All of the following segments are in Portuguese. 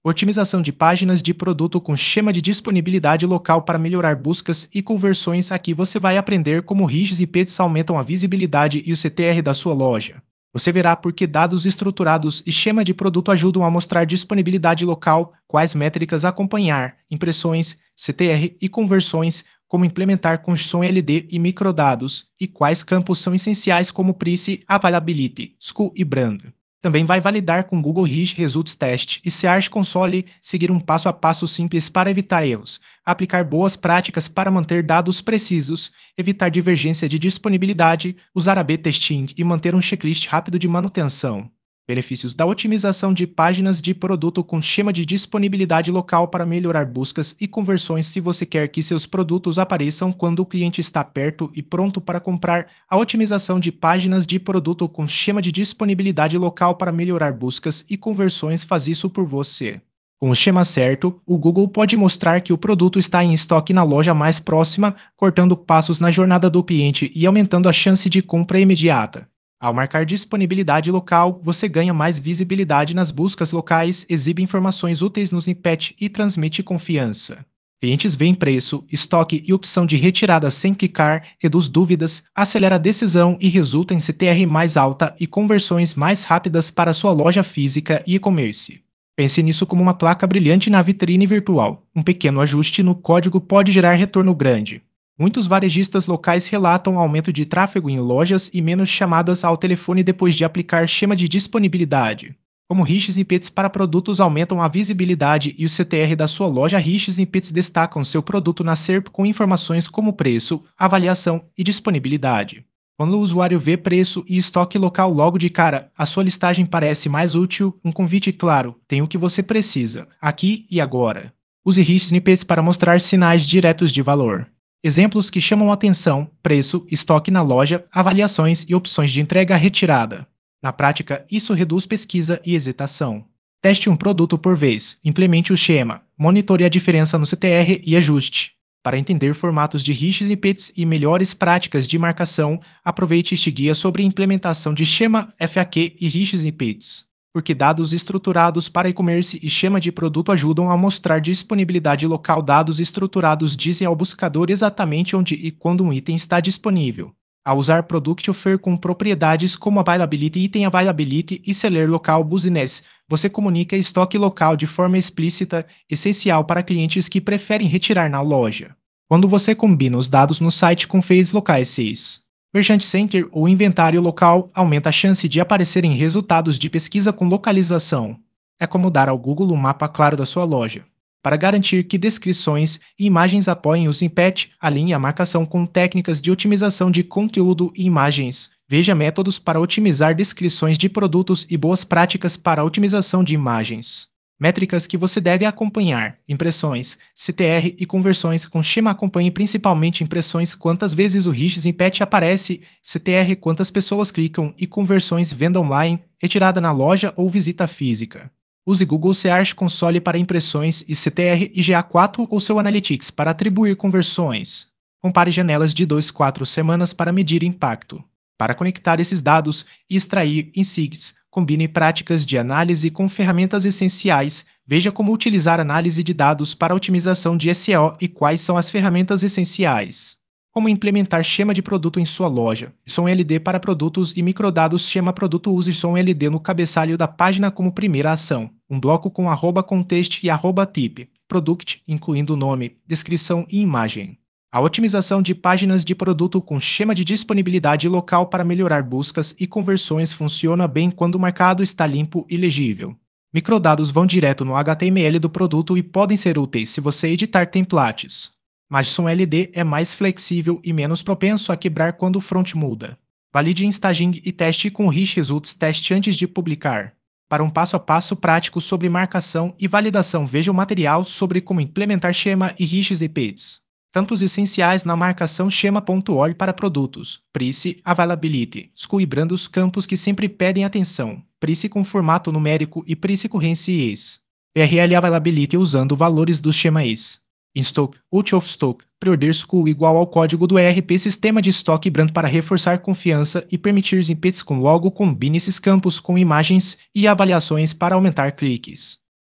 Otimização de páginas de produto com schema de disponibilidade local para melhorar buscas e conversões. Aqui você vai aprender como reaches e pages aumentam a visibilidade e o CTR da sua loja. Você verá por que dados estruturados e schema de produto ajudam a mostrar disponibilidade local, quais métricas acompanhar, impressões, CTR e conversões, como implementar construção LD e microdados, e quais campos são essenciais como Price, Availability, SKU e Brand. Também vai validar com Google Rich Results Test e Search Console, seguir um passo a passo simples para evitar erros, aplicar boas práticas para manter dados precisos, evitar divergência de disponibilidade, usar A/B testing e manter um checklist rápido de manutenção. Benefícios da otimização de páginas de produto com schema de disponibilidade local para melhorar buscas e conversões. Se você quer que seus produtos apareçam quando o cliente está perto e pronto para comprar, a otimização de páginas de produto com schema de disponibilidade local para melhorar buscas e conversões faz isso por você. Com o schema certo, o Google pode mostrar que o produto está em estoque na loja mais próxima, cortando passos na jornada do cliente e aumentando a chance de compra imediata. Ao marcar disponibilidade local, você ganha mais visibilidade nas buscas locais, exibe informações úteis no snippet e transmite confiança. Clientes veem preço, estoque e opção de retirada sem clicar, reduz dúvidas, acelera a decisão e resulta em CTR mais alta e conversões mais rápidas para sua loja física e e-commerce. Pense nisso como uma placa brilhante na vitrine virtual. Um pequeno ajuste no código pode gerar retorno grande. Muitos varejistas locais relatam aumento de tráfego em lojas e menos chamadas ao telefone depois de aplicar schema de disponibilidade. Como Rich Snippets para produtos aumentam a visibilidade e o CTR da sua loja, Rich Snippets destacam seu produto na SERP com informações como preço, avaliação e disponibilidade. Quando o usuário vê preço e estoque local logo de cara, a sua listagem parece mais útil. Um convite claro: tem o que você precisa, aqui e agora. Use Rich Snippets para mostrar sinais diretos de valor. Exemplos que chamam atenção: preço, estoque na loja, avaliações e opções de entrega retirada. Na prática, isso reduz pesquisa e hesitação. Teste um produto por vez, implemente o schema, monitore a diferença no CTR e ajuste. Para entender formatos de Rich Snippets e melhores práticas de marcação, aproveite este guia sobre implementação de schema, FAQ e Rich Snippets. Porque dados estruturados para e-commerce e schema de produto ajudam a mostrar disponibilidade local. Dados estruturados dizem ao buscador exatamente onde e quando um item está disponível. Ao usar Product Offer com propriedades como Availability, Item Availability e Seller Local Business, você comunica estoque local de forma explícita, essencial para clientes que preferem retirar na loja. Quando você combina os dados no site com feeds locais CIS, Merchant Center ou inventário local, aumenta a chance de aparecerem resultados de pesquisa com localização. É como dar ao Google um mapa claro da sua loja. Para garantir que descrições e imagens apoiem o snippet, alinhe a marcação com técnicas de otimização de conteúdo e imagens. Veja métodos para otimizar descrições de produtos e boas práticas para a otimização de imagens. Métricas que você deve acompanhar: impressões, CTR e conversões. Com schema acompanhe principalmente impressões, quantas vezes o Rich Snippet aparece, CTR, quantas pessoas clicam, e conversões, venda online, retirada na loja ou visita física. Use Google Search Console para impressões e CTR e GA4 ou seu Analytics para atribuir conversões. Compare janelas de 2-4 semanas para medir impacto. Para conectar esses dados e extrair insights, combine práticas de análise com ferramentas essenciais. Veja como utilizar análise de dados para otimização de SEO e quais são as ferramentas essenciais. Como implementar schema de produto em sua loja. Som LD para produtos e microdados. Schema produto. Use som LD no cabeçalho da página como primeira ação. Um bloco com @contest e @tip. Product, incluindo nome, descrição e imagem. A otimização de páginas de produto com schema de disponibilidade local para melhorar buscas e conversões funciona bem quando o marcado está limpo e legível. Microdados vão direto no HTML do produto e podem ser úteis se você editar templates. Mas som LD é mais flexível e menos propenso a quebrar quando o front muda. Valide em staging e teste com o Rich Results Test antes de publicar. Para um passo a passo prático sobre marcação e validação, veja o material sobre como implementar schema e Rich Snippets. Campos essenciais na marcação: schema.org para produtos, Price, Availability, SKU e Brand. Os campos que sempre pedem atenção: Price com formato numérico e Price currency ES. URL Availability usando valores do schema ES. In stock, out of stock, pre-order SKU igual ao código do ERP Sistema de Estoque Brand para reforçar confiança e permitir snippets com logo. Combine esses campos com imagens e avaliações para aumentar cliques.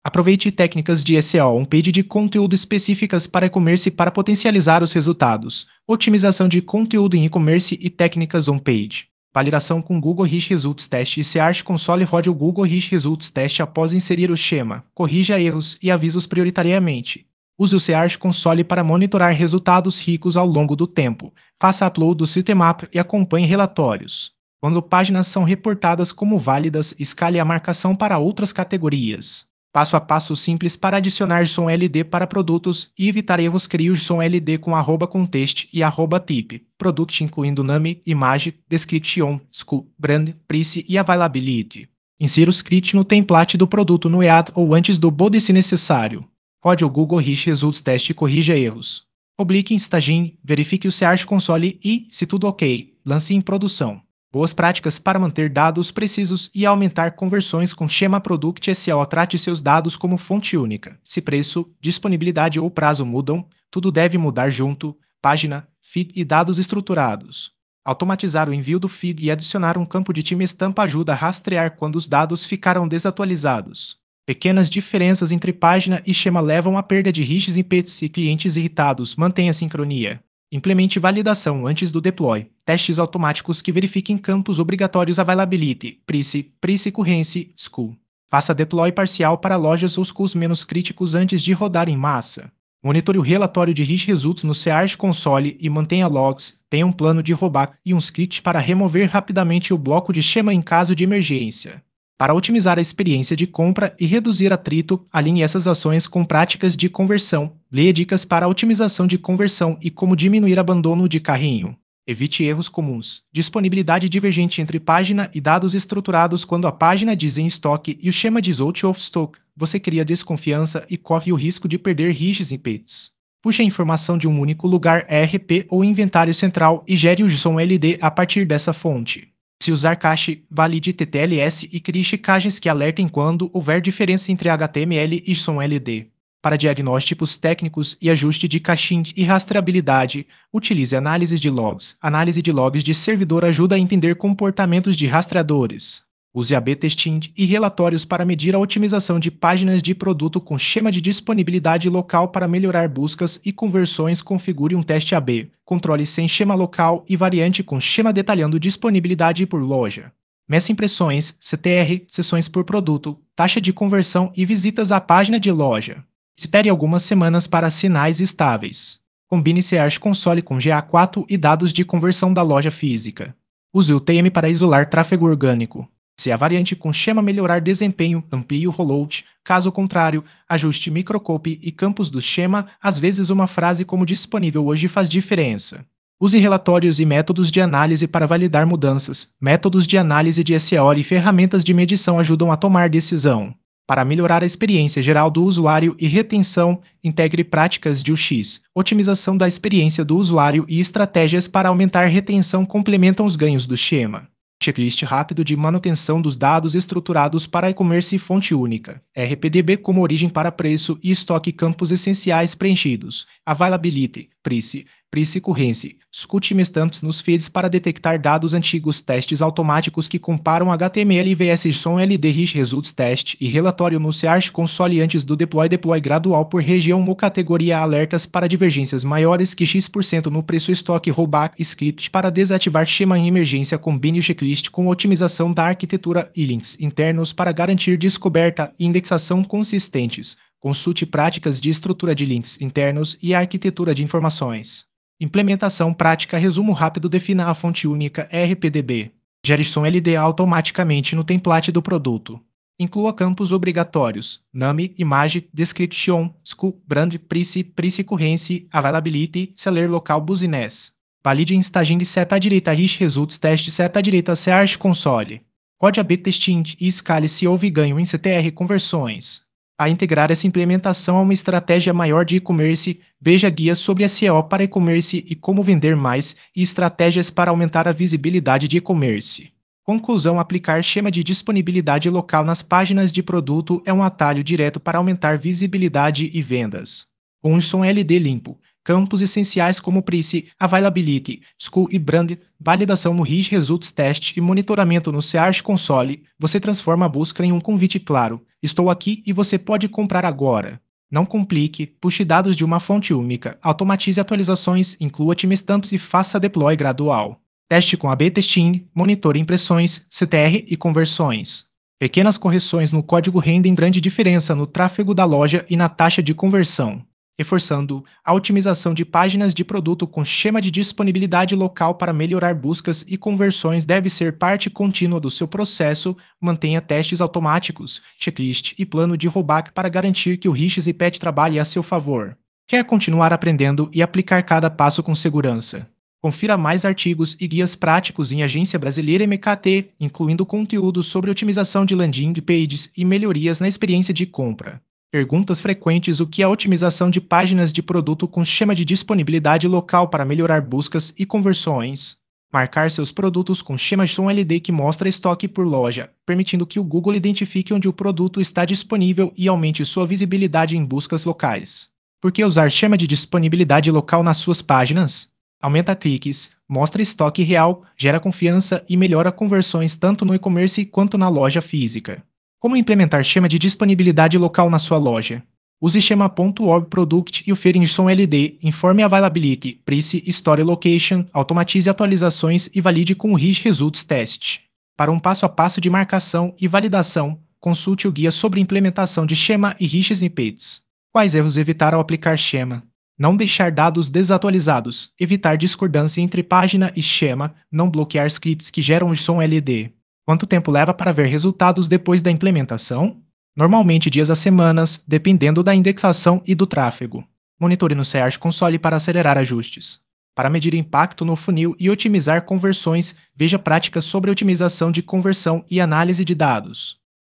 Aproveite técnicas de SEO on-page de conteúdo específicas para e-commerce para potencializar os resultados. Otimização de conteúdo em e-commerce e técnicas on-page. Validação com Google Search Results Test e Search Console. Rode o Google Search Results Test após inserir o schema. Corrija erros e avisos prioritariamente. Use o Search Console para monitorar resultados ricos ao longo do tempo. Faça upload do sitemap e acompanhe relatórios. Quando páginas são reportadas como válidas, escale a marcação para outras categorias. Passo a passo simples para adicionar som LD para produtos e evitar erros. Crie o som LD com @contest e @type. Product incluindo name, imagem, description, SKU, brand, price e availability. Insira o script no template do produto no EAD ou antes do body se necessário. Rode o Google Search Results Test e corrija erros. Publique em Staging, verifique o Search Console e, se tudo ok, lance em produção. Boas práticas para manter dados precisos e aumentar conversões com Schema Product SEO. Trate seus dados como fonte única. Se preço, disponibilidade ou prazo mudam, tudo deve mudar junto. Página, feed e dados estruturados. Automatizar o envio do feed e adicionar um campo de time estampa ajuda a rastrear quando os dados ficaram desatualizados. Pequenas diferenças entre página e schema levam à perda de reaches e pets e clientes irritados. Mantenha a sincronia. Implemente validação antes do deploy. Testes automáticos que verifiquem campos obrigatórios. Availability, price currency, SKU. Faça deploy parcial para lojas ou SKUs menos críticos antes de rodar em massa. Monitore o relatório de Search Results no Search Console e mantenha logs. Tenha um plano de rollback e um script para remover rapidamente o bloco de schema em caso de emergência. Para otimizar a experiência de compra e reduzir atrito, alinhe essas ações com práticas de conversão. Leia dicas para a otimização de conversão e como diminuir abandono de carrinho. Evite erros comuns. Disponibilidade divergente entre página e dados estruturados. Quando a página diz em estoque e o schema diz out of stock, você cria desconfiança e corre o risco de perder reaches e pets. Puxe a informação de um único lugar ERP ou inventário central e gere o som LD a partir dessa fonte. Se usar cache, valide TTLS e crie checagens que alertem quando houver diferença entre HTML e som LD. Para diagnósticos técnicos e ajuste de caching e rastreabilidade, utilize análises de logs. Análise de logs de servidor ajuda a entender comportamentos de rastreadores. Use A/B testing e relatórios para medir a otimização de páginas de produto com schema de disponibilidade local para melhorar buscas e conversões. Configure um teste A/B. Controle sem schema local e variante com schema detalhando disponibilidade por loja. Meça impressões, CTR, sessões por produto, taxa de conversão e visitas à página de loja. Espere algumas semanas para sinais estáveis. Combine Search Console com GA4 e dados de conversão da loja física. Use o TM para isolar tráfego orgânico. Se a variante com schema melhorar desempenho, amplie o rollout. Caso contrário, ajuste microcopy e campos do schema. Às vezes uma frase como disponível hoje faz diferença. Use relatórios e métodos de análise para validar mudanças. Métodos de análise de SEO e ferramentas de medição ajudam a tomar decisão. Para melhorar a experiência geral do usuário e retenção, integre práticas de UX. Otimização da experiência do usuário e estratégias para aumentar retenção complementam os ganhos do schema. Checklist rápido de manutenção dos dados estruturados para e-commerce e fonte única. RPDB como origem para preço e estoque. Campos essenciais preenchidos. Availability, price currency. SKU timestamps nos feeds para detectar dados antigos. Testes automáticos que comparam HTML vs som LD. Search Results Test e relatório no Search Console antes do deploy. Deploy gradual por região ou categoria. Alertas para divergências maiores que X% no preço. Estoque rollback. Script para desativar schema em emergência. Combine o checklist com otimização da arquitetura e links internos para garantir descoberta e indexação consistentes. Consulte práticas de estrutura de links internos e arquitetura de informações. Implementação prática. Resumo rápido. Defina a fonte única RPDB. Gere som LD automaticamente no template do produto. Inclua campos obrigatórios: name, imagem, description, SKU, brand, price currency, availability, seller local, business. Valide em staging. Seta à direita Search Results Test. Seta à direita Search Console. Rode A/B testing e escale se houve ganho em CTR conversões. A integrar essa implementação a uma estratégia maior de e-commerce, veja guias sobre SEO para e-commerce e como vender mais e estratégias para aumentar a visibilidade de e-commerce. Conclusão: aplicar schema de disponibilidade local nas páginas de produto é um atalho direto para aumentar visibilidade e vendas. Com um som LD limpo, Campos essenciais como Price, Availability, School e Brand, validação no Rich Results Test e monitoramento no Search Console, você transforma a busca em um convite claro. Estou aqui e você pode comprar agora. Não complique, puxe dados de uma fonte única, automatize atualizações, inclua timestamps e faça deploy gradual. Teste com A/B Testing, monitore impressões, CTR e conversões. Pequenas correções no código rendem grande diferença no tráfego da loja e na taxa de conversão. Reforçando, a otimização de páginas de produto com esquema de disponibilidade local para melhorar buscas e conversões deve ser parte contínua do seu processo. Mantenha testes automáticos, checklist e plano de rollback para garantir que o Riches e Pet trabalhe a seu favor. Quer continuar aprendendo e aplicar cada passo com segurança? Confira mais artigos e guias práticos em Agência Brasileira MKT, incluindo conteúdos sobre otimização de landing pages e melhorias na experiência de compra. Perguntas frequentes: o que é a otimização de páginas de produto com esquema de disponibilidade local para melhorar buscas e conversões? Marcar seus produtos com esquema som LD que mostra estoque por loja, permitindo que o Google identifique onde o produto está disponível e aumente sua visibilidade em buscas locais. Por que usar esquema de disponibilidade local nas suas páginas? Aumenta cliques, mostra estoque real, gera confiança e melhora conversões tanto no e-commerce quanto na loja física. Como implementar esquema de disponibilidade local na sua loja? Use schema.org Product e o Ferinson LD, informe Availability, Price, Story Location, automatize atualizações e valide com o Rich Results Test. Para um passo a passo de marcação e validação, consulte o guia sobre implementação de schema e Rich Snippets. Quais erros evitar ao aplicar schema? Não deixar dados desatualizados, evitar discordância entre página e schema, não bloquear scripts que geram o som LD. Quanto tempo leva para ver resultados depois da implementação? Normalmente dias a semanas, dependendo da indexação e do tráfego. Monitore no Search Console para acelerar ajustes. Para medir impacto no funil e otimizar conversões, veja práticas sobre otimização de conversão e análise de dados.